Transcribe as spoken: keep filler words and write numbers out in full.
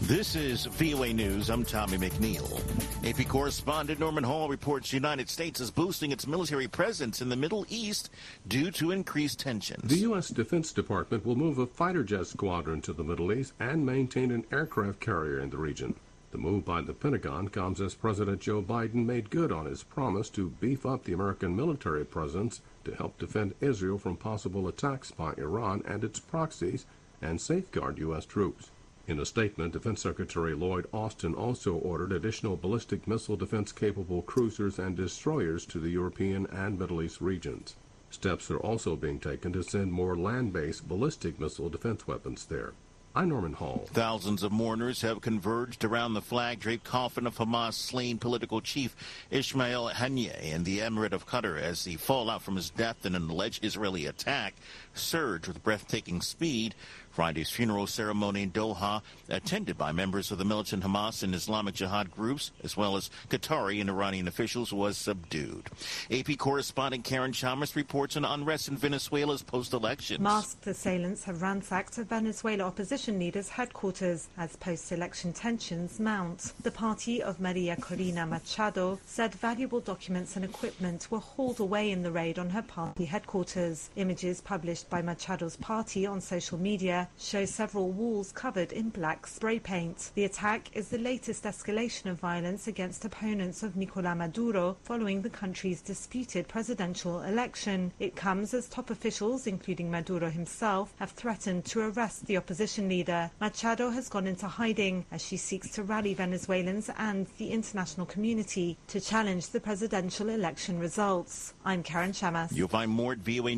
This is V O A News. I'm Tommy McNeil. A P correspondent Norman Hall reports the United States is boosting its military presence in the Middle East due to increased tensions. The U S Defense Department will move a fighter jet squadron to the Middle East and maintain an aircraft carrier in the region. The move by the Pentagon comes as President Joe Biden made good on his promise to beef up the American military presence to help defend Israel from possible attacks by Iran and its proxies and safeguard U S troops. In a statement, Defense Secretary Lloyd Austin also ordered additional ballistic missile defense-capable cruisers and destroyers to the European and Middle East regions. Steps are also being taken to send more land-based ballistic missile defense weapons there. I'm Norman Hall. Thousands of mourners have converged around the flag-draped coffin of Hamas slain political chief Ismail Haniyeh in the Emirate of Qatar as the fallout from his death in an alleged Israeli attack surged with breathtaking speed. Friday's funeral ceremony in Doha, attended by members of the militant Hamas and Islamic Jihad groups, as well as Qatari and Iranian officials, was subdued. A P correspondent Karen Chalmers reports on unrest in Venezuela's post-elections. Masked assailants have ransacked a Venezuela opposition leader's headquarters as post-election tensions mount. The party of Maria Corina Machado said valuable documents and equipment were hauled away in the raid on her party headquarters. Images published by Machado's party on social media show several walls covered in black spray paint. The attack is the latest escalation of violence against opponents of Nicolás Maduro following the country's disputed presidential election. It comes as top officials, including Maduro himself, have threatened to arrest the opposition leader. Machado has gone into hiding as she seeks to rally Venezuelans and the international community to challenge the presidential election results. I'm Karen Chamas. You'll find more at V O A